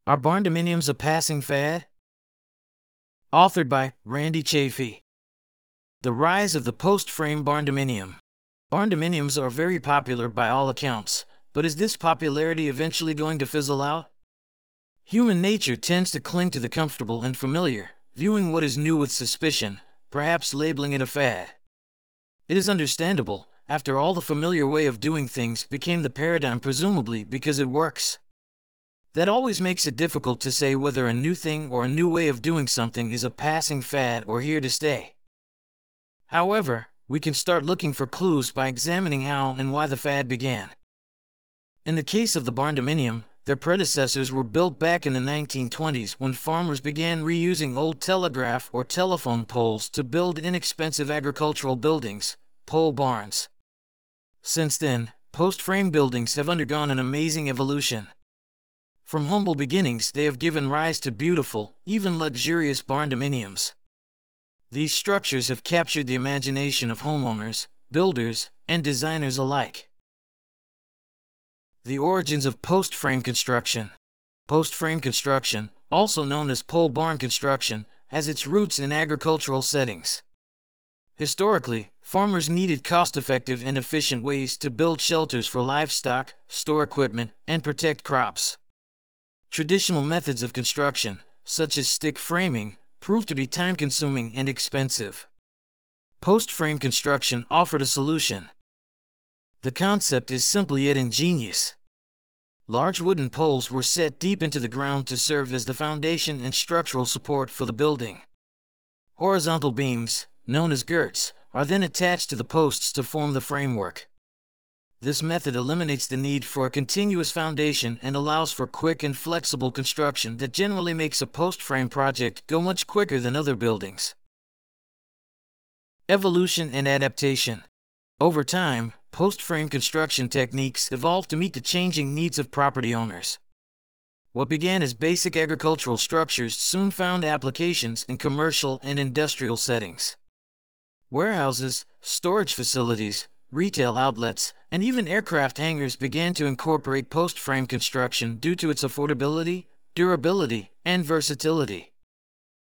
Are barndominiums a passing fad? Authored by Randy Chafee. The Rise of the Post-Frame Barndominium. Barndominiums are very popular by all accounts, but is this popularity eventually going to fizzle out? Human nature tends to cling to the comfortable and familiar, viewing what is new with suspicion, perhaps labeling it a fad. It is understandable. After all, the familiar way of doing things became the paradigm, presumably because it works. That always makes it difficult to say whether a new thing or a new way of doing something is a passing fad or here to stay. However, we can start looking for clues by examining how and why the fad began. In the case of the barndominium, their predecessors were built back in the 1920s when farmers began reusing old telegraph or telephone poles to build inexpensive agricultural buildings, pole barns. Since then, post-frame buildings have undergone an amazing evolution. From humble beginnings, they have given rise to beautiful, even luxurious barndominiums. These structures have captured the imagination of homeowners, builders, and designers alike. The origins of post-frame construction. Post-frame construction, also known as pole barn construction, has its roots in agricultural settings. Historically, farmers needed cost-effective and efficient ways to build shelters for livestock, store equipment, and protect crops. Traditional methods of construction, such as stick framing, proved to be time-consuming and expensive. Post-frame construction offered a solution. The concept is simple yet ingenious. Large wooden poles were set deep into the ground to serve as the foundation and structural support for the building. Horizontal beams, known as girts, are then attached to the posts to form the framework. This method eliminates the need for a continuous foundation and allows for quick and flexible construction that generally makes a post-frame project go much quicker than other buildings. Evolution and adaptation. Over time, post-frame construction techniques evolved to meet the changing needs of property owners. What began as basic agricultural structures soon found applications in commercial and industrial settings. Warehouses, storage facilities, retail outlets, and even aircraft hangars began to incorporate post-frame construction due to its affordability, durability, and versatility.